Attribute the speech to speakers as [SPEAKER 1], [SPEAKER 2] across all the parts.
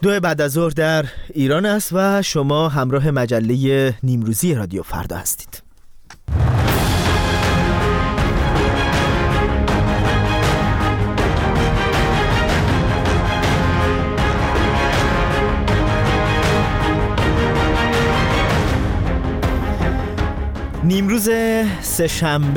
[SPEAKER 1] 2 بعد از ظهر در ایران است و شما همراه مجله نیمروزی رادیو فردا هستید. نیمروز سه‌شنبه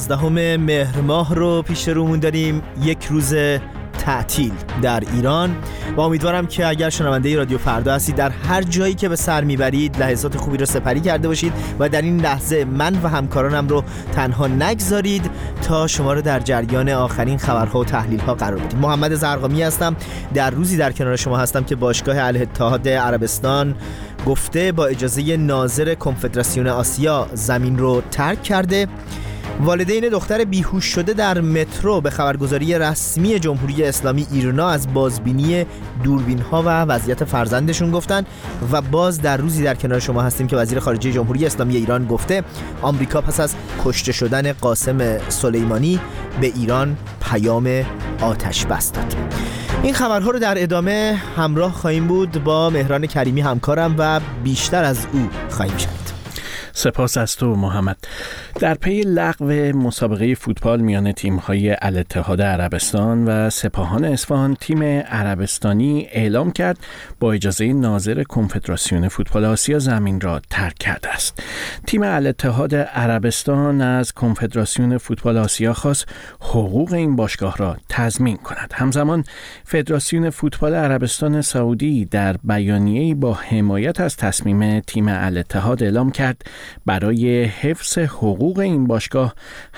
[SPEAKER 1] 11 مهر ماه رو پیش رومون داریم، یک روز تعطیل در ایران و امیدوارم که اگر شنونده رادیو فردا هستید در هر جایی که به سر میبرید لحظات خوبی رو سپری کرده باشید و در این لحظه من و همکارانم رو تنها نگذارید تا شما رو در جریان آخرین خبرها و تحلیل‌ها قرار بدیم. محمد زرقامی هستم، در روزی در کنار شما هستم که باشگاه الاتحاد عربستان گفته با اجازه ناظر کنفدراسیون آسیا زمین رو ترک کرده. والدین دختر بیهوش شده در مترو به خبرگزاری رسمی جمهوری اسلامی ایرنا از بازبینی دوربین‌ها و وضعیت فرزندشون گفتن و باز در روزی در کنار شما هستیم که وزیر خارجه جمهوری اسلامی ایران گفته آمریکا پس از کشته شدن قاسم سلیمانی به ایران پیام آتش بس داد. این خبرها رو در ادامه همراه خواهیم بود با مهران کریمی همکارم و بیشتر از او خواهیم شنید.
[SPEAKER 2] سپاس از تو محمد. در پی لغو مسابقه فوتبال میان تیم‌های الاتحاد عربستان و سپاهان اصفهان، تیم عربستانی اعلام کرد با اجازه ناظر کنفدراسیون فوتبال آسیا زمین را ترک کرده است. تیم الاتحاد عربستان از کنفدراسیون فوتبال آسیا خواست حقوق این باشگاه را تضمین کند. همزمان فدراسیون فوتبال عربستان سعودی در بیانیه‌ای با حمایت از تصمیم تیم الاتحاد اعلام کرد برای حفظ حقوق این باشگاه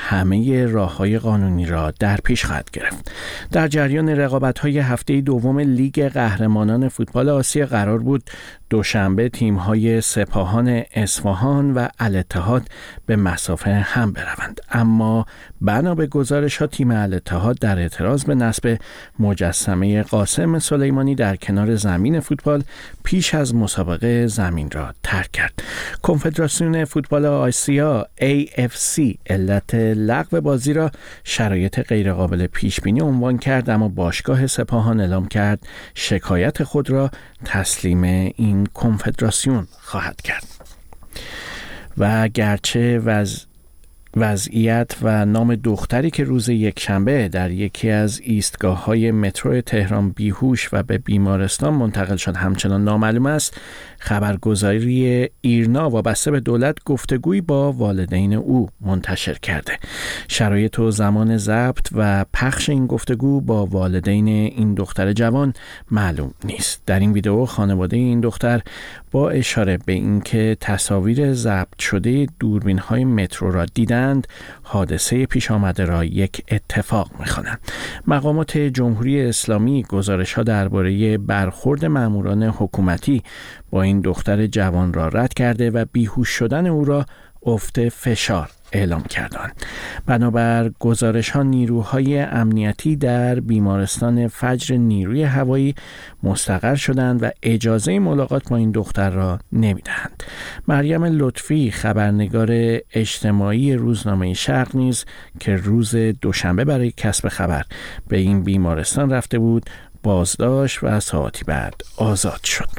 [SPEAKER 2] همه راه‌های قانونی را در پیش خواهد گرفت. در جریان رقابت‌های هفته دوم لیگ قهرمانان فوتبال آسیا قرار بود دوشنبه تیم‌های سپاهان اصفهان و الاتحاد به مسافه هم بروند، اما بنا به گزارش‌ها تیم الاتحاد در اعتراض به نصب مجسمه قاسم سلیمانی در کنار زمین فوتبال پیش از مسابقه زمین را ترک کرد. کنفدراسیون فوتبال آسیا AFC علت لغو بازی را شرایط غیرقابل پیش بینی عنوان کرد، اما باشگاه سپاهان اعلام کرد شکایت خود را تسلیم این کنفدراسیون خواهد کرد. و گرچه وضعیت و نام دختری که روز یکشنبه در یکی از ایستگاه‌های مترو تهران بیهوش و به بیمارستان منتقل شد همچنان نامعلوم است، خبرگزاری ایرنا وابسته به دولت گفتگویی با والدین او منتشر کرده. شرایط و زمان ضبط و پخش این گفتگو با والدین این دختر جوان معلوم نیست. در این ویدئو خانواده این دختر با اشاره به اینکه تصاویر ضبط شده دوربین‌های مترو را دیدند، حادثه پیش آمده را یک اتفاق می‌خوانند. مقامات جمهوری اسلامی گزارش‌ها درباره برخورد ماموران حکومتی با این دختر جوان را رد کرده و بیهوش شدن او را افت فشار اعلام کردند. بنابر گزارش‌ها نیروهای امنیتی در بیمارستان فجر نیروی هوایی مستقر شدند و اجازه ملاقات با این دختر را نمی‌دهند. مریم لطفی خبرنگار اجتماعی روزنامه شرق نیز که روز دوشنبه برای کسب خبر به این بیمارستان رفته بود بازداشت و ساعتی بعد آزاد شد.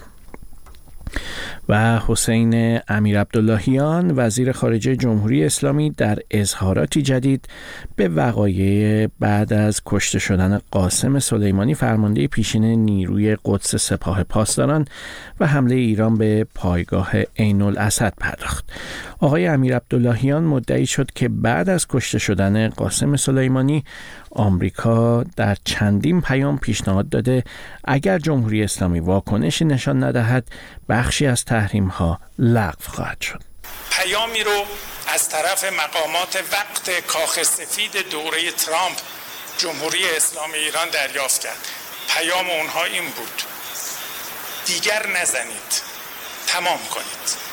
[SPEAKER 2] و حسین امیرعبداللهیان وزیر خارجه جمهوری اسلامی در اظهاراتی جدید به وقایع بعد از کشته شدن قاسم سلیمانی فرمانده پیشین نیروی قدس سپاه پاسداران و حمله ایران به پایگاه عین الاسد پرداخت. آقای امیرعبداللهیان مدعی شد که بعد از کشته شدن قاسم سلیمانی آمریکا در چندین پیام پیشنهاد داده اگر جمهوری اسلامی واکنشی نشان ندهد بخشی از تحریم‌ها لغو خواهد شد.
[SPEAKER 3] پیامی رو از طرف مقامات وقت کاخ سفید دوره ترامپ جمهوری اسلامی ایران دریافت کرد. پیام اونها این بود: دیگر نزنید، تمام کنید.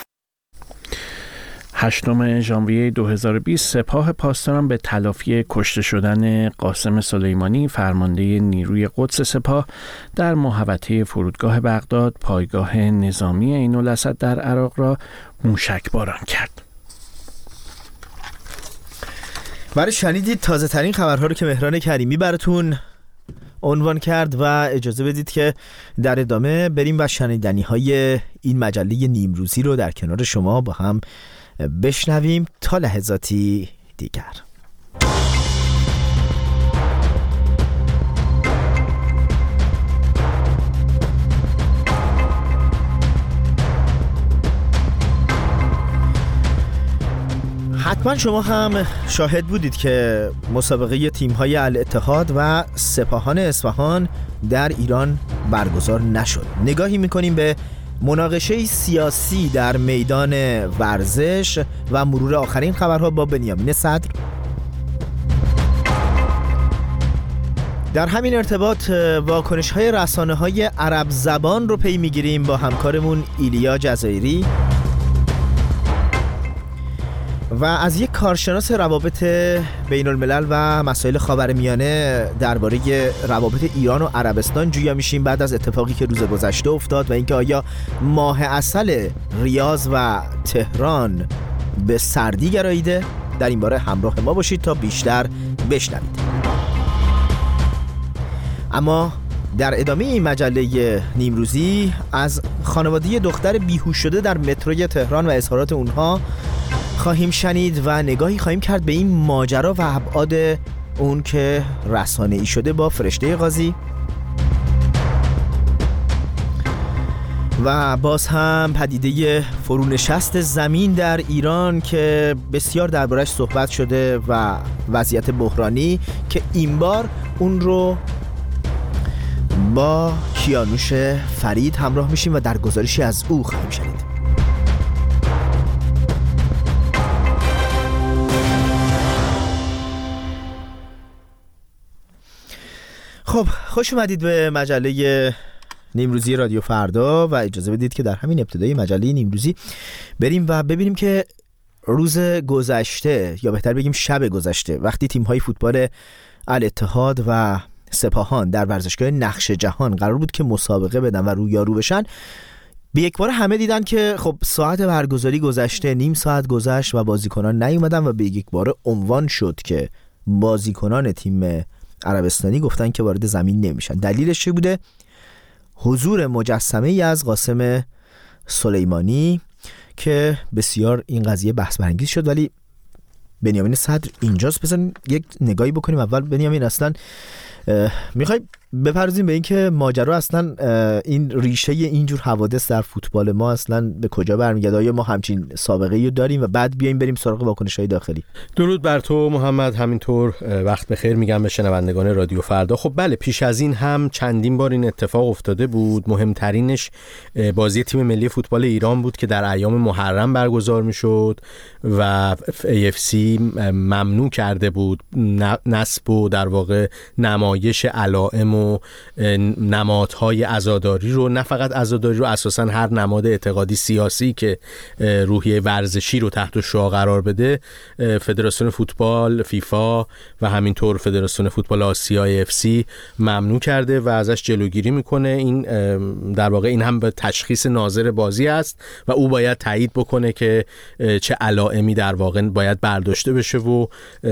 [SPEAKER 2] 8 ژانویه 2020 سپاه پاسداران به تلافی کشته شدن قاسم سلیمانی فرمانده نیروی قدس سپاه در محوطه فرودگاه بغداد پایگاه نظامی عین الاسد در عراق را موشکباران کرد.
[SPEAKER 1] برای شنیدید تازه ترین خبرها رو که مهران کریمی براتون عنوان کرد و اجازه بدید که در ادامه بریم و شنیدنی‌های این مجله نیمروزی رو در کنار شما با هم بشنویم تا لحظاتی دیگر. حتما شما هم شاهد بودید که مسابقه تیم‌های الاتحاد و سپاهان اصفهان در ایران برگزار نشد. نگاهی می‌کنیم به مناقشه سیاسی در میدان ورزش و مرور آخرین خبرها با بنیامین صدر. در همین ارتباط واکنش‌های رسانه‌های عرب زبان رو پی می‌گیریم با همکارمون ایلیا جزایری و از یک کارشناس روابط بین الملل و مسائل خاورمیانه درباره روابط ایران و عربستان جویا میشیم بعد از اتفاقی که روز گذشته افتاد و اینکه آیا ماه عسل ریاض و تهران به سردی گراییده. در این باره همراه ما باشید تا بیشتر بشنوید. اما در ادامه این مجله نیمروزی از خانواده دختر بیهوش شده در متروی تهران و اظهارات اونها خواهیم شنید و نگاهی خواهیم کرد به این ماجرا و ابعاد اون که رسانه‌ای شده با فرشته قاضی. و باز هم پدیده فرونشست زمین در ایران که بسیار دربارش صحبت شده و وضعیت بحرانی که این بار اون رو با کیانوش فرید همراه میشیم و در گزارشی از او خواهیم شنید. خب خوش اومدید به مجله نیمروزی رادیو فردا و اجازه بدید که در همین ابتدای مجله نیمروزی بریم و ببینیم که روز گذشته یا بهتر بگیم شب گذشته وقتی تیم‌های فوتبال الاتحاد و سپاهان در ورزشگاه نقش جهان قرار بود که مسابقه بدن و رویارو بشن، به یک بار همه دیدن که خب ساعت برگزاری گذشته، نیم ساعت گذشت و بازیکنان نیومدن و به یک بار عنوان شد که بازیکنان تیم عربستانی گفتن که وارد زمین نمیشن. دلیلش چی بوده؟ حضور مجسمه ای از قاسم سلیمانی که بسیار این قضیه بحث برانگیز شد. ولی بنیامین صدر اینجاست، بزن یک نگاهی بکنیم. اول بنیامین اصلا میخوایم بپردازیم به این که ماجرا اصلا این ریشه اینجور حوادث در فوتبال ما اصلا به کجا برمیگرده؟ آیا ما همچین سابقه‌ای رو داریم و بعد بیایم بریم سراغ واکنش‌های داخلی؟
[SPEAKER 2] درود بر تو محمد، همینطور وقت بخیر میگم به شنوندگان رادیو فردا. خب بله، پیش از این هم چندین بار این اتفاق افتاده بود. مهمترینش بازی تیم ملی فوتبال ایران بود که در ایام محرم برگزار میشد و AFC ممنوع کرده بود نصب و در واقع نمایش علائم و نمادهای عزاداری رو، نه فقط عزاداری رو، اساساً هر نماد اعتقادی سیاسی که روحیه ورزشی رو تحت شعاع قرار بده، فدراسیون فوتبال فیفا و همینطور فدراسیون فوتبال آسیا AFC ممنوع کرده و ازش جلوگیری میکنه. این در واقع این هم به تشخیص ناظر بازی است و او باید تایید بکنه که چه علائمی در واقع باید برداشته بشه و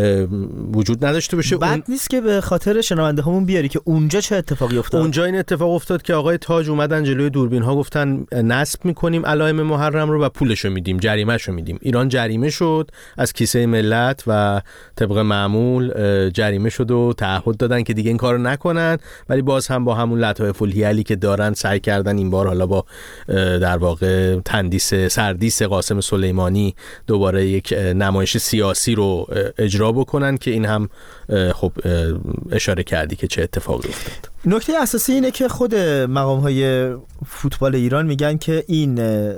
[SPEAKER 2] وجود نداشته باشه.
[SPEAKER 1] بد نیست که به خاطر شنونده همون بیاری که اونجا چه اتفاقی افتاد.
[SPEAKER 2] اونجا این اتفاق افتاد که آقای تاج اومدن جلوی دوربین ها گفتن نصب میکنیم علائم محرم رو و پولشو میدیم، جریمهشو میدیم. ایران جریمه شد از کیسه ملت و طبق معمول جریمه شد و تعهد دادن که دیگه این کارو نکنن، ولی باز هم با همون لطایف الحیلی که دارن سعی کردن این بار حالا با در واقع سردیس قاسم سلیمانی دوباره یک نمایش سیاسی رو اجرا بکنن که این هم خب اشاره کردی که چه اتفاقی افتاد.
[SPEAKER 1] نکته اساسی اینه که خود مقام‌های فوتبال ایران میگن که این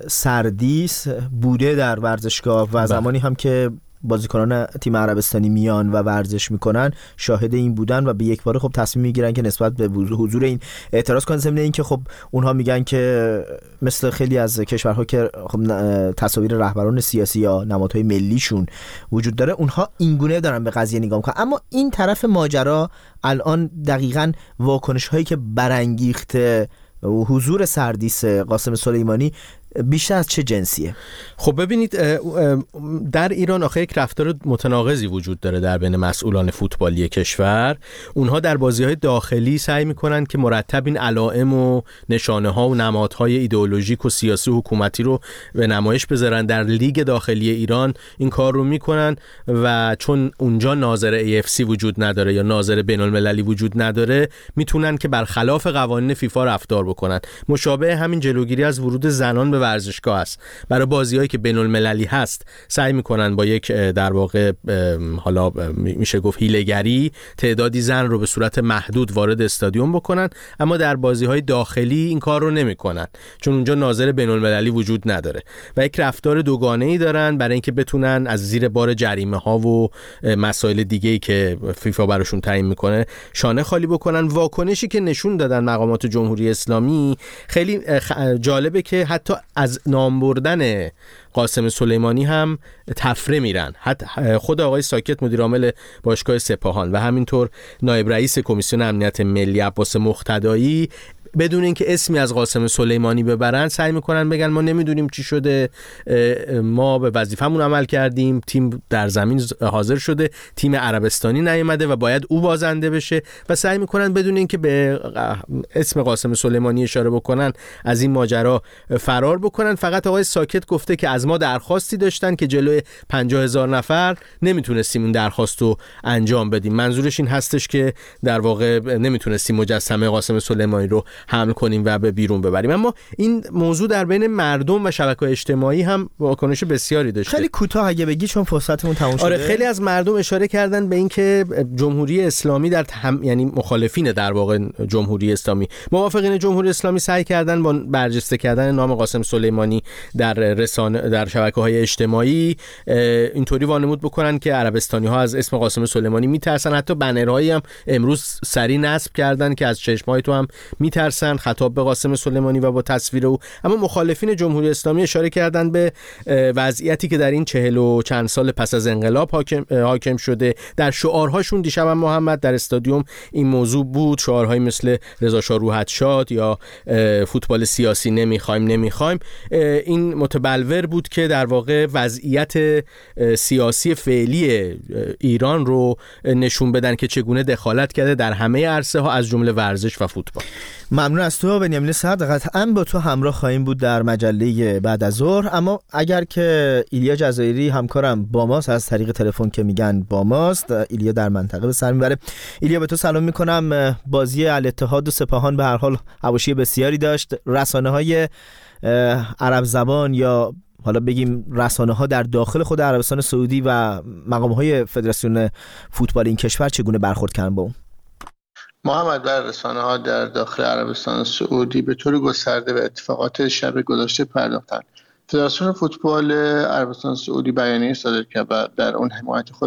[SPEAKER 1] سردیس بوده در ورزشگاه و زمانی هم که بازیکنان تیم عربستانی میان و ورزش میکنن شاهد این بودن و به یک باره خب تصمیم میگیرن که نسبت به حضور این اعتراض کنن. ضمن این که خب اونها میگن که مثل خیلی از کشورها که خب تصاویر رهبران سیاسی یا نمادهای ملیشون وجود داره، اونها اینگونه دارن به قضیه نگاه میکنن. اما این طرف ماجرا الان دقیقاً واکنش هایی که برانگیخته حضور سردیس قاسم سلیمانی بیشتر از چه جنسیه؟
[SPEAKER 4] خب ببینید، در ایران آخه یک رفتار متناقضی وجود داره در بین مسئولان فوتبالی کشور. اونها در بازی‌های داخلی سعی می‌کنن که مرتب این علائم و نشانه‌ها و نمادهای ایدئولوژیک و سیاسی و حکومتی رو به نمایش بذارن. در لیگ داخلی ایران این کار رو می‌کنن و چون اونجا ناظر AFC وجود نداره یا ناظر بین‌المللی وجود نداره، میتونن که برخلاف قوانین فیفا رفتار بکنن. مشابه همین جلوگیری از ورود زنان به ورزشگاه است. برای بازی‌هایی که بین‌المللی هست سعی می‌کنن با یک در واقع حالا میشه گفت حیله‌گری تعدادی زن رو به صورت محدود وارد استادیوم بکنن، اما در بازی‌های داخلی این کار رو نمی‌کنن چون اونجا ناظر بین‌المللی وجود نداره و یک رفتار دوگانه‌ای دارن برای اینکه بتونن از زیر بار جریمه‌ها و مسائل دیگه‌ای که فیفا براشون تعیین می‌کنه شانه خالی بکنن. واکنشی که نشون دادن مقامات جمهوری اسلامی خیلی جالبه که حتی از نام بردن قاسم سلیمانی هم تفره میرن. حتی خود آقای ساکت مدیر عامل باشگاه سپاهان و همینطور نایب رئیس کمیسیون امنیت ملی عباس مقتدایی بدون اینکه اسمی از قاسم سلیمانی ببرن سعی میکنن بگن ما نمیدونیم چی شده، ما به وظیفمون عمل کردیم، تیم در زمین حاضر شده، تیم عربستانی نیامده و باید او بازنده بشه و سعی میکنن بدون اینکه به اسم قاسم سلیمانی اشاره بکنن از این ماجرا فرار بکنن. فقط آقای ساکت گفته که از ما درخواستی داشتن که جلوی 50,000 نفر نمیتونستیم این درخواست رو انجام بدیم. منظورش این هستش که در واقع نمیتونستیم مجسمه قاسم سلیمانی رو حمل کنیم و به بیرون ببریم. اما این موضوع در بین مردم و شبکه‌های اجتماعی هم واکنش بسیاری داشته.
[SPEAKER 1] خیلی کوتاه اگه بگی چون فرصتمون تموم شده.
[SPEAKER 4] آره، خیلی از مردم اشاره کردن به اینکه جمهوری اسلامی یعنی مخالفین در واقع جمهوری اسلامی، موافقین جمهوری اسلامی سعی کردن با برجسته کردن نام قاسم سلیمانی در رسانه در شبکه‌های اجتماعی اینطوری وانمود بکنن که عربستانی‌ها از اسم قاسم سلیمانی میترسن. حتی بنرهایی هم امروز سری نصب کردن که از چشمای تو هم میترسن، خطاب به قاسم سلیمانی و با تصویر او. اما مخالفین جمهوری اسلامی اشاره کردن به وضعیتی که در این 40 و چند سال پس از انقلاب حاکم شده. در شعارهاشون دیشب هم محمد در استادیوم این موضوع بود، شعارهایی مثل رضا شاه روحت شاد یا فوتبال سیاسی نمیخوایم. این متبلور بود که در واقع وضعیت سیاسی فعلی ایران رو نشون بدن که چگونه دخالت کرده در همه عرصه ها از جمله ورزش و فوتبال.
[SPEAKER 1] ممنون از تو بنیامین صدر. قطعاً با تو همراه خواهیم بود در مجله بعد از ظهر. اما اگر که ایلیا جزایری همکارم با ماست از طریق تلفن که میگن با ماست، ایلیا در منطقه به سر میبره. ایلیا به تو سلام میکنم. بازی الاتحاد و سپاهان به هر حال حواشی بسیاری داشت. رسانه‌های عرب زبان یا حالا بگیم رسانه‌ها در داخل خود عربستان سعودی و مقام‌های فدراسیون فوتبال این کشور چگونه برخورد کردن با اون؟
[SPEAKER 5] محمد، بر رسانه‌ها در داخل عربستان سعودی به طور گسترده به اتفاقات شب گذشته پرداختند. فدراسیون فوتبال عربستان سعودی بیانیه صادر کرد و در اون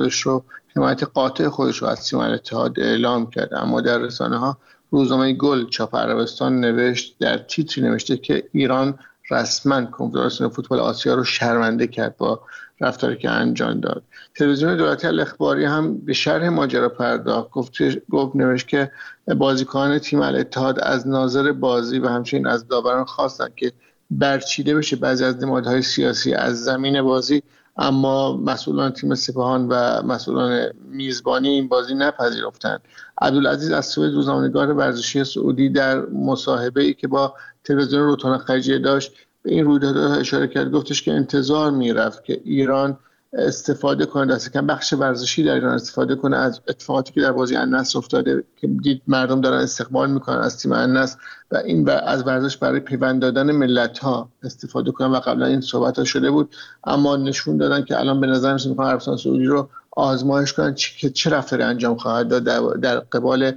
[SPEAKER 5] حمایت قاطع خودش رو از تیم الاتحاد اعلام کرد. اما در رسانه‌ها روزنامه گل چاپ عربستان در تیتری نوشته که ایران رسما کنفدراسیون فوتبال آسیا رو شرمنده کرد با رفتاری که انجام داد. تلویزیون دولتی الاخباری هم به شرح ماجرا پرداخت، نوشت که بازیکنان تیم الاتحاد از ناظر بازی و همچنین از داوران خواستند که برچیده بشه بعضی از نمادهای سیاسی از زمین بازی، اما مسئولان تیم سپاهان و مسئولان میزبانی این بازی نپذیرفتند. عبدالعزیز السوید، روزنامه‌نگار ورزشی سعودی، در مصاحبه‌ای که با تلویزیون روتانا خلیجیه داشت به این رویدادها اشاره کرد. گفتش که انتظار میرفت که ایران استفاده کنه، دست کم بخش ورزشی در ایران استفاده کنه از اتفاقاتی که در بازی النصر افتاده که دید مردم دارن استقبال میکنن از تیم النصر و این از ورزش برای پیوند دادن ملت‌ها استفاده کنن و قبلا این صحبت‌ها شده بود. اما نشون دادن که الان به نظر میاد عربستان سعودی رو آزمایش کنن که چه رفتاری انجام خواهد داد در قبال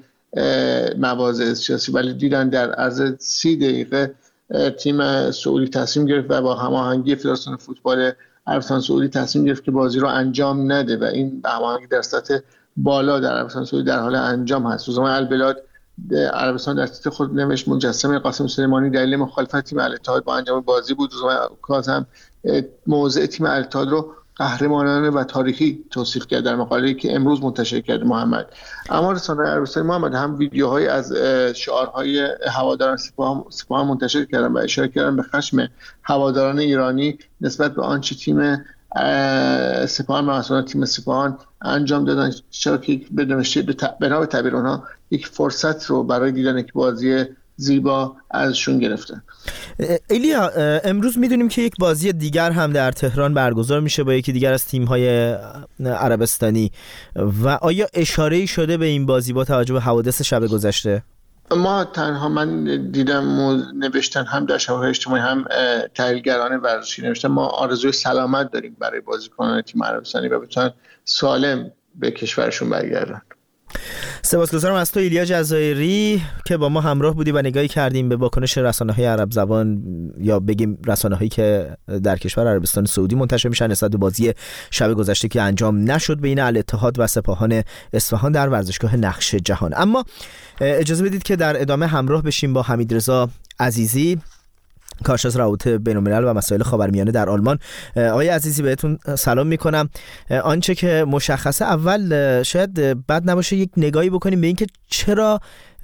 [SPEAKER 5] مواضع سیاسی، ولی دیدن در عرض 30 دقیقه تیم سعودی تصمیم گرفت و با هماهنگی فدراسیون فوتبال عربستان سعودی تصمیم گرفت که بازی رو انجام نده و این هماهنگی در سطح بالا در عربستان سعودی در حال انجام هست. روزنامه البلاد عربستان در تیتر خود نوشت مجسمه قاسم سلیمانی دلیل مخالفت تیم الاتحاد با انجام بازی بود. روزنامه کاظم موضع تیم الاتحاد رو قهرمانانه و تاریخی توصیف کرد در مقاله‌ای که امروز منتشر کرد محمد. اما رسانه‌های عربستانی محمد هم ویدیوهایی از شعارهای هواداران سپاهان منتشر کردن و اشاره کردن به خشم هواداران ایرانی نسبت به آنچه تیم سپاهان و مسئولان تیم سپاهان انجام دادن، چرا که بنا به تعبیر اونها یک فرصت رو برای دیدن یک بازی زیبا ازشون گرفتن.
[SPEAKER 1] ایلیا، امروز میدونیم که یک بازی دیگر هم در تهران برگزار میشه با یکی دیگر از تیم‌های عربستانی و آیا اشاره‌ای شده به این بازی با توجه به حوادث شب گذشته؟
[SPEAKER 5] ما تنها من دیدم نوشتن هم در شبکه‌های اجتماعی هم تحلیلگران ورزشی نوشتن ما آرزوی سلامت داریم برای بازیکنان تیم عربستانی و بتونن سالم به کشورشون برگردن.
[SPEAKER 1] سپاسگزارم از تو ایلیا جزایری که با ما همراه بودی و نگاهی کردیم به واکنش رسانه‌های عرب زبان یا بگیم رسانه‌هایی که در کشور عربستان سعودی منتشر میشن نسبت به بازی شب گذشته که انجام نشد بین الاتحاد و سپاهان اصفهان در ورزشگاه نقش جهان. اما اجازه بدید که در ادامه همراه بشیم با حمیدرضا عزیزی، کارشناس روابط بین‌الملل و مسائل خاورمیانه در آلمان. آقای عزیزی بهتون سلام میکنم. آنچه که مشخصه اول شاید بد نباشه یک نگاهی بکنیم به اینکه چرا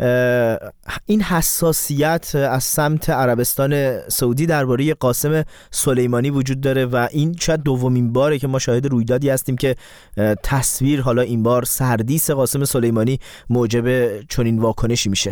[SPEAKER 1] این حساسیت از سمت عربستان سعودی درباره قاسم سلیمانی وجود داره و این شاید دومین باره که ما شاهد رویدادی هستیم که تصویر حالا این بار سردیس قاسم سلیمانی موجب چنین واکنشی میشه.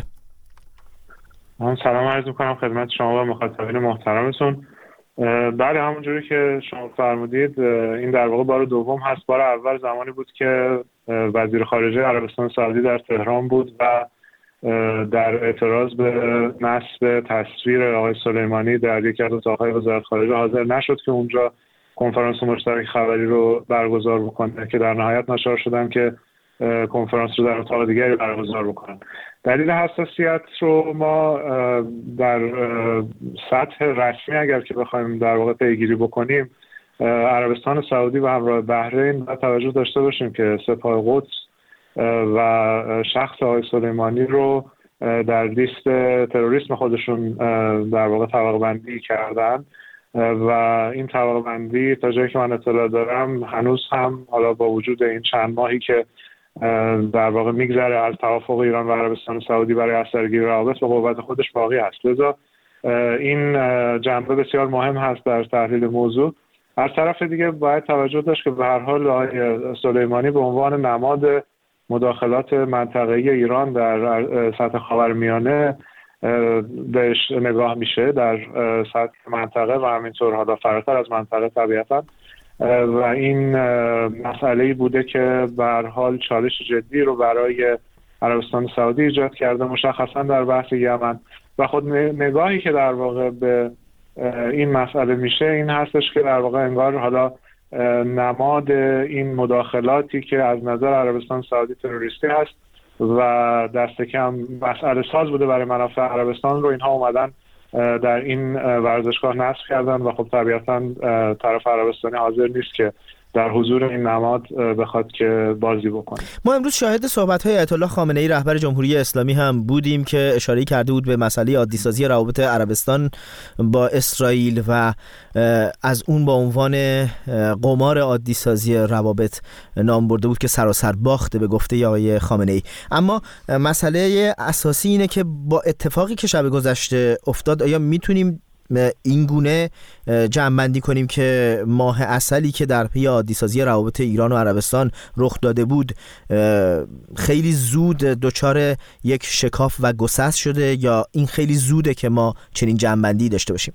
[SPEAKER 6] من سلام عرض میکنم خدمت شما و مخاطبین محترمتون. بله، همونجوری که شما فرمودید این در واقع بار دوم هست. بار اول زمانی بود که وزیر خارجه عربستان سعودی در تهران بود و در اعتراض به نصب تصویر آقای سلیمانی در یکی از اتاق‌های وزارت خارجه حاضر نشد که اونجا کنفرانس مشترک خبری رو برگزار بکنه که در نهایت ناچار شدن که کنفرانس رو در اتاق دیگری برگزار بکنن. دلیل حساسیت رو ما در سطح رسمی اگر که بخوایم در واقع پیگیری بکنیم، عربستان سعودی و همراه بحرین باید توجه داشته باشیم که سپاه قدس و شخص آقای سلیمانی رو در لیست تروریسم خودشون در واقع طبقه بندی کردن و این طبقه بندی تا جایی که من اطلاع دارم هنوز هم حالا با وجود این چند ماهی که در واقع میگذره از توافق ایران و عربستان سعودی برای اثرگیری روابط به قوت خودش باقی هست. لذا این جنبه بسیار مهم هست در تحلیل موضوع. از طرف دیگه باید توجه داشت که به هر حال آقای سلیمانی به عنوان نماد مداخلات منطقه‌ای ایران در سطح خاورمیانه بهش نگاه میشه در سطح منطقه و همینطور حالا فراتر از منطقه طبیعتاً، و این مسئله‌ای بوده که به هر حال چالش جدی رو برای عربستان سعودی ایجاد کرده، مشخصا در بحث یمن. و خود نگاهی که در واقع به این مسئله میشه این هستش که در واقع انگار حالا نماد این مداخلاتی که از نظر عربستان سعودی تروریستی هست و دست کم مسئله ساز بوده برای منافع عربستان رو اینها اومدن در این ورزشگاه نصب کردن و خب طبیعتاً طرف عربستانی حاضر نیست که در حضور این نماد بخواد که بازی بکنه.
[SPEAKER 1] ما امروز شاهد صحبت‌های آیت الله خامنه‌ای رهبر جمهوری اسلامی هم بودیم که اشاره کرده بود به مسئله عادی‌سازی روابط عربستان با اسرائیل و از اون با عنوان قمار عادی‌سازی روابط نام برده بود که سراسر باخته به گفته آقای خامنه‌ای. اما مسئله اساسی اینه که با اتفاقی که شب گذشته افتاد آیا میتونیم این گونه جمع‌بندی کنیم که ماه عسلی که در پی عادی‌سازی روابط ایران و عربستان رخ داده بود خیلی زود دچار یک شکاف و گسست شده یا این خیلی زوده که ما چنین جمع‌بندی داشته باشیم؟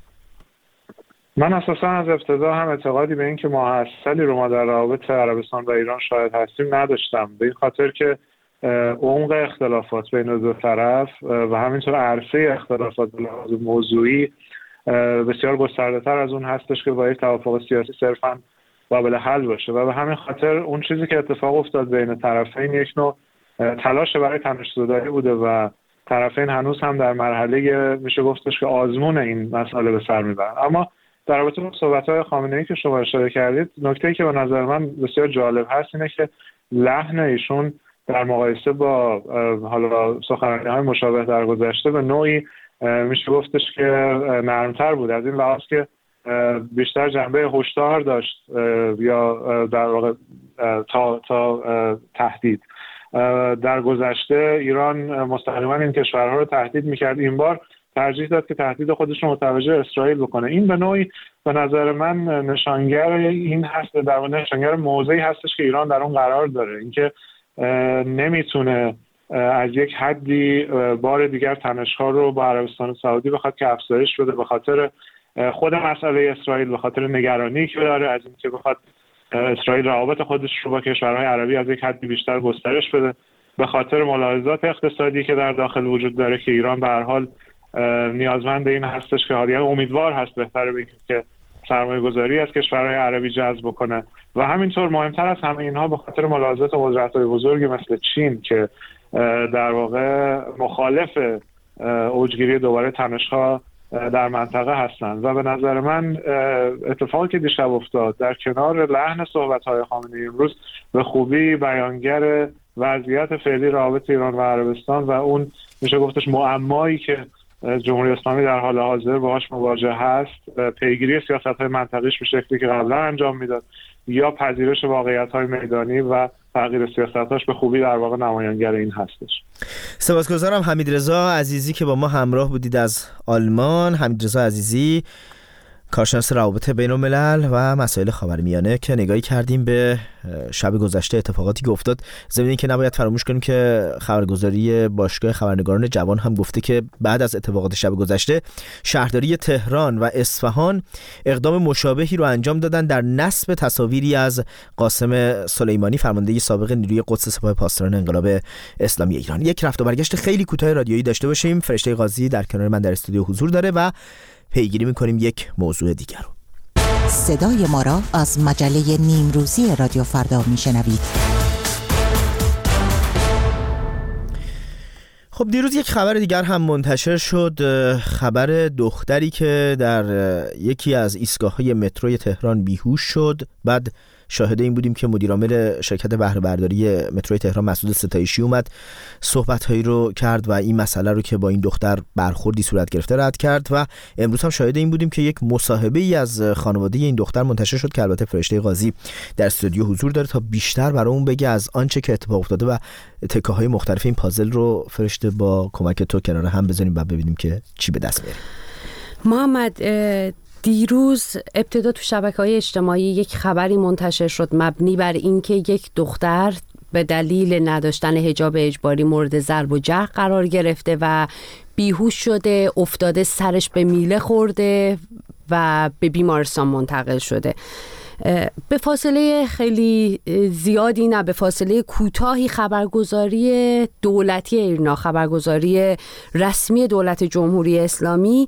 [SPEAKER 6] من اساساً از ابتدا هم اعتقادی به این که ماه عسلی رو ما در روابط عربستان و ایران شاهد هستیم نداشتم، به این خاطر که عمق اختلافات بین دو طرف و همینطور عرصه اختلافات به لحاظ موضوعی بسیار گسترده‌تر از اون هستش که با یک توافق سیاسی صرفاً قابل حل باشه و به همین خاطر اون چیزی که اتفاق افتاد بین طرفین یک نوع تلاش برای تنش‌زدایی بوده و طرفین هنوز هم در مرحله میشه گفتش که آزمون این مسئله به سر میبرن. اما در رابطه با صحبت‌های خامنه‌ای که شما اشاره کردید، نکته‌ای که به نظر من بسیار جالب هست اینه که لحن ایشون در مقایسه با حالا سخنرانی‌های مشابه در گذشته به نوعی میشه گفتش که نرمتر بود، از این لحاظ که بیشتر جنبه هشدار داشت یا در واقع تا تهدید. در گذشته ایران مستقیما این کشورها رو تهدید میکرد، این بار ترجیح داد که تهدید خودش رو متوجه اسرائیل بکنه. این به نوعی به نظر من نشانگر این هست، در واقع نشانگر موضعی هستش که ایران در اون قرار داره، اینکه نمیتونه از یک حدی بار دیگر تنش‌ها رو با عربستان سعودی بخواد که افزایش بده، به خاطر خود مسئله اسرائیل، به خاطر نگرانی که داره از اینکه بخواد اسرائیل روابط خودش رو با کشورهای عربی از یک حدی بیشتر گسترش بده، به خاطر ملاحظات اقتصادی که در داخل وجود داره که ایران به هر حال نیازمند این هستش که حالا امیدوار هست بهتره بگیم که سرمایه‌گذاری از کشورهای عربی جذب بکنه و همینطور مهمتر از همه اینها به خاطر ملاحظات قدرت‌های بزرگی مثل چین که در واقع مخالف اوجگیری دوباره تنش‌ها در منطقه هستند. و به نظر من اتفاقی که دیشب افتاد در کنار لحن صحبت‌های خامنه‌ای امروز به خوبی بیانگر وضعیت فعلی روابط ایران و عربستان و اون میشه گفتش معمایی که جمهوری اسلامی در حال حاضر باهاش مواجه هست، پیگیری سیاست‌های منطقیش به شکلی که قبلا انجام میداد یا پذیرش واقعیت‌های میدانی و تغییر سیاستاش به خوبی در واقع نمایانگر این هستش.
[SPEAKER 1] سپاسگزارم حمیدرضا عزیزی که با ما همراه بودید از آلمان. حمیدرضا عزیزی، کارشناس روابط بین الملل و مسائل خاورمیانه، که نگاهی کردیم به شب گذشته، اتفاقاتی که افتاد. ضمن اینکه نباید فراموش کنیم که خبرگزاری باشگاه خبرنگاران جوان هم گفته که بعد از اتفاقات شب گذشته شهرداری تهران و اصفهان اقدام مشابهی رو انجام دادن در نصب تصاویری از قاسم سلیمانی، فرمانده سابق نیروی قدس سپاه پاسداران انقلاب اسلامی ایران. یک رفت و برگشت خیلی کوتاه رادیویی داشته باشیم. فرشته قاضی در کنار من در استودیو حضور داره و پیگیری میکنیم یک موضوع دیگر رو.
[SPEAKER 7] صدای ما را از مجله نیمروزی رادیو فردا میشنوید.
[SPEAKER 1] خب دیروز یک خبر دیگر هم منتشر شد، خبر دختری که در یکی از ایستگاه‌های متروی تهران بیهوش شد. بعد شاهد این بودیم که مدیرعامل شرکت بهره برداری متروی تهران مسعود ستایشی اومد صحبت‌هایی رو کرد و این مسئله رو که با این دختر برخوردی صورت گرفته رد کرد. و امروز هم شاهد این بودیم که یک مصاحبه‌ای از خانواده این دختر منتشر شد که البته فرشته قاضی در استودیو حضور داره تا بیشتر برامون بگه از آنچه که اتفاق افتاده و تکه‌های مختلف این پازل رو فرشته با کمک تو کنار هم بزنیم و ببینیم که چی به دست میاره.
[SPEAKER 8] محمد، دیروز ابتدا تو شبکه‌های اجتماعی یک خبری منتشر شد مبنی بر اینکه یک دختر به دلیل نداشتن حجاب اجباری مورد ضرب و جرح قرار گرفته و بیهوش شده، افتاده، سرش به میله خورده و به بیمارستان منتقل شده. به فاصله خیلی زیادی نه، به فاصله کوتاهی خبرگزاری دولتی ایرنا، خبرگزاری رسمی دولت جمهوری اسلامی،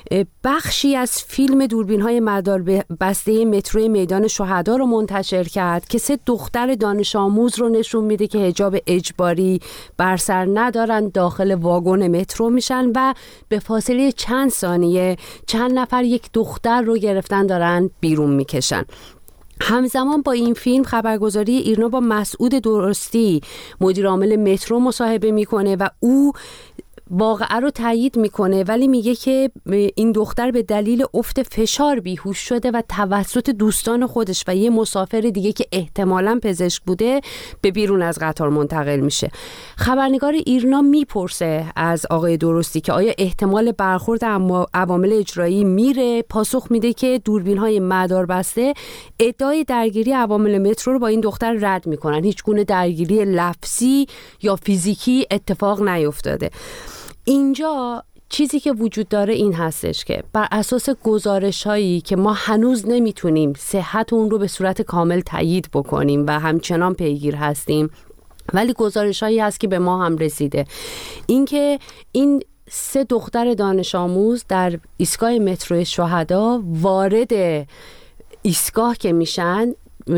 [SPEAKER 8] بخشی از فیلم دوربین‌های مداربسته مترو میدان شهدا رو منتشر کرد که 3 دختر دانش آموز رو نشون میده که حجاب اجباری بر سر ندارن، داخل واگن مترو میشن و به فاصله چند ثانیه چند نفر یک دختر رو گرفتن دارن بیرون میکشن. همزمان با این فیلم خبرگزاری ایرنا با مسعود درستی مدیر عامل مترو مصاحبه میکنه و او واقعه رو تایید میکنه، ولی میگه که این دختر به دلیل افت فشار بیهوش شده و توسط دوستان خودش و یه مسافر دیگه که احتمالاً پزشک بوده به بیرون از قطار منتقل میشه. خبرنگار ایرنا میپرسه از آقای درستی که آیا احتمال برخورد عوامل اجرایی میره، پاسخ میده که دوربین‌های مداربسته ادعای درگیری عوامل مترو رو با این دختر رد میکنن. هیچ گونه درگیری لفظی یا فیزیکی اتفاق نیفتاده. اینجا چیزی که وجود داره این هستش که بر اساس گزارش‌هایی که ما هنوز نمیتونیم صحت اون رو به صورت کامل تایید بکنیم و همچنان پیگیر هستیم، ولی گزارش‌هایی هست که به ما هم رسیده، اینکه این 3 دختر دانش آموز در ایستگاه مترو شهدا وارد ایستگاه که میشن،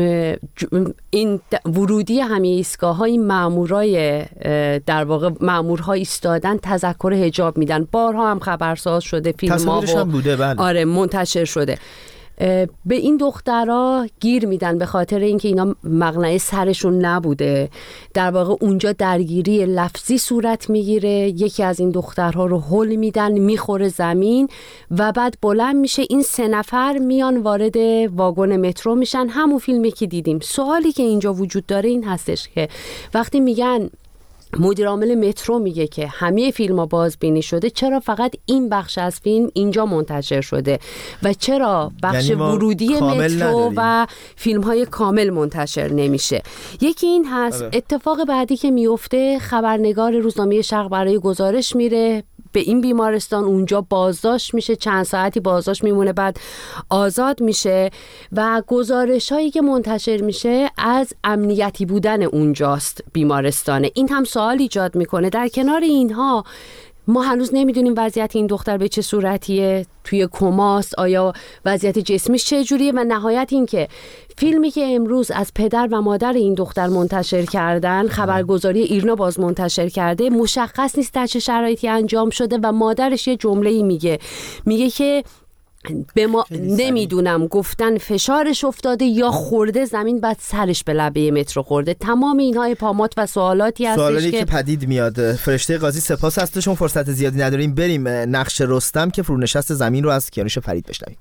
[SPEAKER 8] این ورودی همه ایستگاه‌های مامورای در واقع مامورها ایستادن تذکر حجاب میدن. بارها هم خبرساز شده، فیلم‌ها
[SPEAKER 1] هم بوده، بله.
[SPEAKER 8] آره منتشر شده. به این دخترها گیر میدن به خاطر اینکه اینا مقنعه سرشون نبوده. در واقع اونجا درگیری لفظی صورت میگیره، یکی از این دخترها رو هل میدن، میخوره زمین و بعد بلند میشه. این 3 نفر میان وارد واگن مترو میشن، همون فیلمی که دیدیم. سوالی که اینجا وجود داره این هستش که وقتی میگن مدیر عامل مترو میگه که همه فیلم‌ها بازبینی شده، چرا فقط این بخش از فیلم اینجا منتشر شده و چرا بخش ورودی مترو و فیلم‌های کامل منتشر نمیشه؟ یکی این هست. اتفاق بعدی که میفته، خبرنگار روزنامه شرق برای گزارش میره به این بیمارستان، اونجا بازداشت میشه، چند ساعتی بازداشت میمونه، بعد آزاد میشه و گزارش‌هایی که منتشر میشه از امنیتی بودن اونجاست بیمارستانه. این هم سوال ایجاد میکنه. در کنار اینها ما هنوز نمیدونیم وضعیت این دختر به چه صورتیه، توی کماست، آیا وضعیت جسمیش چه جوریه و نهایت این که فیلمی که امروز از پدر و مادر این دختر منتشر کردن، خبرگزاری ایرنا باز منتشر کرده، مشخص نیست در چه شرایطی انجام شده و مادرش یه جمله‌ای میگه که به ما نمیدونم گفتن فشارش افتاده یا خورده زمین بعد سرش به لبه مترو خورده. تمام اینها اپامات و سوالاتی هستش که
[SPEAKER 1] پدید میاد. فرشته قاضی سپاس هستشون، فرصت زیادی نداریم، بریم نقش رستم که فرونشست زمین رو از کیانوش فرید بشنویم.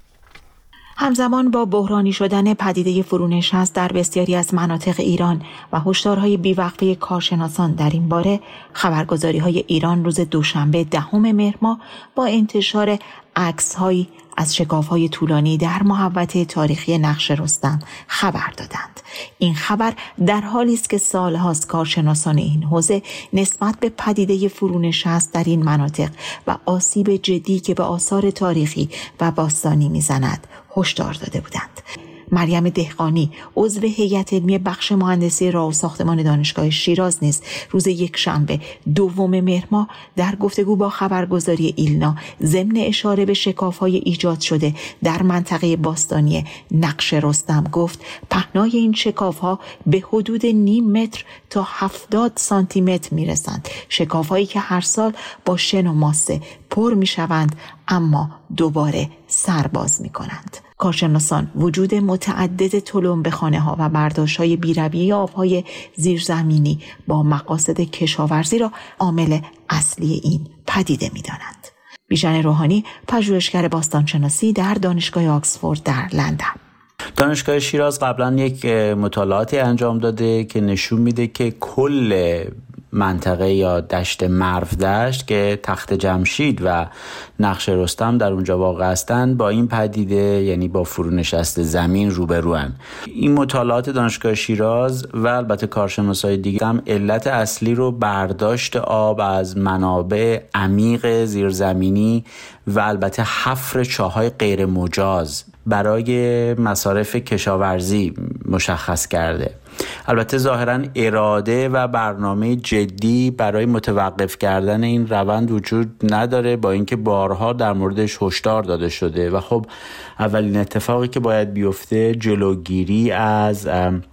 [SPEAKER 9] همزمان با بحرانی شدن پدیده فرونشست در بسیاری از مناطق ایران و هشدارهای بیوقفه کارشناسان در این باره، خبرگزاری‌های ایران روز دوشنبه 10 مهر ماه با انتشار عکس‌هایی از شکاف‌های طولانی در محوطه تاریخی نقش رستم خبر دادند. این خبر در حالی است که سال‌هاست کارشناسان این حوزه نسبت به پدیده فرونشست در این مناطق و آسیب جدی که به آثار تاریخی و باستانی می‌زند هشدار داده بودند. مریم دهقانی، عضو هیئت علمی بخش مهندسی راه و ساختمان دانشگاه شیراز نیز روز یکشنبه 2 مهر ماه در گفتگو با خبرگزاری ایلنا ضمن اشاره به شکاف‌های ایجاد شده در منطقه باستانی نقش رستم گفت پهنای این شکاف‌ها به حدود نیم متر تا 70 سانتی متر میرسند. شکاف‌هایی که هر سال با شن و ماسه پر میشوند اما دوباره سرباز میکنند. کارشناسان وجود متعدد تلمبه خانه‌ها و برداشت‌های بی‌رویه آب‌های زیرزمینی با مقاصد کشاورزی را عامل اصلی این پدیده می‌دانند. بیژن روحانی، پژوهشگر باستانشناسی در دانشگاه آکسفورد در لندن.
[SPEAKER 10] دانشگاه شیراز قبلا یک مطالعاتی انجام داده که نشون میده که کل منطقه یا دشت مرودشت که تخت جمشید و نقش رستم در اونجا واقع هستند با این پدیده، یعنی با فرونشست زمین، روبروان. این مطالعات دانشگاه شیراز و البته کارشناسای دیگه هم علت اصلی رو برداشت آب از منابع عمیق زیرزمینی و البته حفر چاهای غیر مجاز برای مصارف کشاورزی مشخص کرده. البته ظاهراً اراده و برنامه جدی برای متوقف کردن این روند وجود نداره، با اینکه بارها در موردش هشدار داده شده و خب اولین اتفاقی که باید بیفته جلوگیری از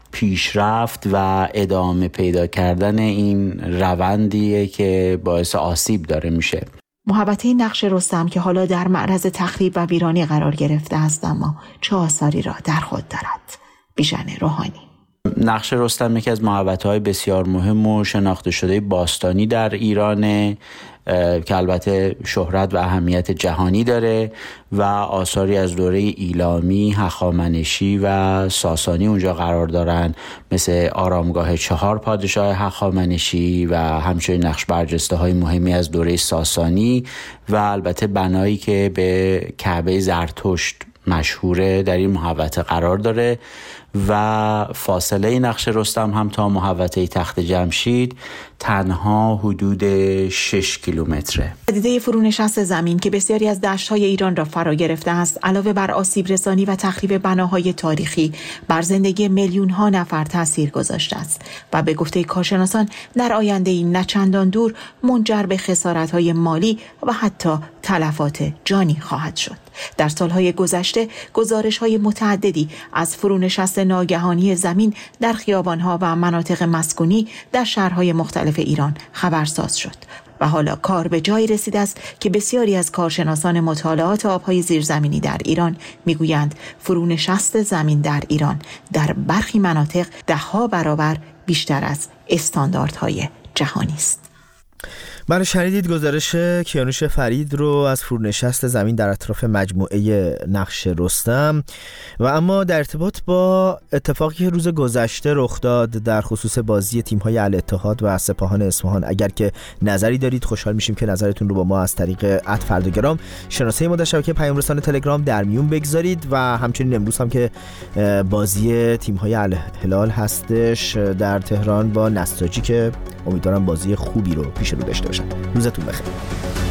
[SPEAKER 10] پیشرفت و ادامه پیدا کردن این روندیه که باعث آسیب داره میشه.
[SPEAKER 9] محوطه نقش رستم که حالا در معرض تخریب و ویرانی قرار گرفته است اما چه آثاری را در خود دارد؟ بیژن روحانی.
[SPEAKER 10] نقش رستم یکی از محوطه‌های بسیار مهم و شناخته شده باستانی در ایرانه که البته شهرت و اهمیت جهانی داره و آثاری از دوره ایلامی، هخامنشی و ساسانی اونجا قرار دارن، مثل آرامگاه 4 پادشاه هخامنشی و همچنین نقش برجسته های مهمی از دوره ساسانی و البته بنایی که به کعبه زرتشت مشهوره در این محوطه قرار داره و فاصله نقش رستم هم تا محوطه تخت جمشید تنها حدود 6 کیلومتره.
[SPEAKER 9] پدیده فرونشست زمین که بسیاری از دشت‌های ایران را فرا گرفته است، علاوه بر آسیب رسانی و تخریب بناهای تاریخی، بر زندگی میلیون‌ها نفر تاثیر گذاشته است و به گفته کارشناسان در آینده‌ای نه چندان دور منجر به خسارت‌های مالی و حتی تلفات جانی خواهد شد. در سالهای گذشته گزارش‌های متعددی از فرونشست ناگهانی زمین در خیابان‌ها و مناطق مسکونی در شهرهای مختلف ایران خبرساز شد. و حالا کار به جایی رسیده است که بسیاری از کارشناسان مطالعات آبهای زیرزمینی در ایران میگویند فرونشست زمین در ایران در برخی مناطق 10 برابر بیشتر از استانداردهای جهانی است.
[SPEAKER 1] بله، شنیدید گزارش کیانوش فرید رو از فرونشست زمین در اطراف مجموعه نقش رستم. و اما در ارتباط با اتفاقی که روز گذشته رخ داد در خصوص بازی تیم‌های الاتحاد و سپاهان اصفهان، اگر که نظری دارید خوشحال میشیم که نظرتون رو با ما از طریق @فرداگرام شناسه ما در شبکه پیام رسان تلگرام در میون بگذارید. و همچنین امروز هم که بازی تیم‌های الهلال هستش در تهران با نساجی که امیدوارم بازی خوبی رو پیش رو داشته باشن. روزتون بخیر.